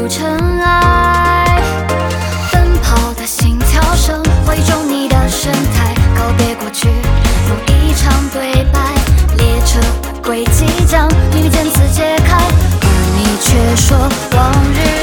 入尘埃。奔跑的心跳声，回中你的神态，告别过去，如一场对白。列车的轨迹将遇见词揭开，而你却说往日。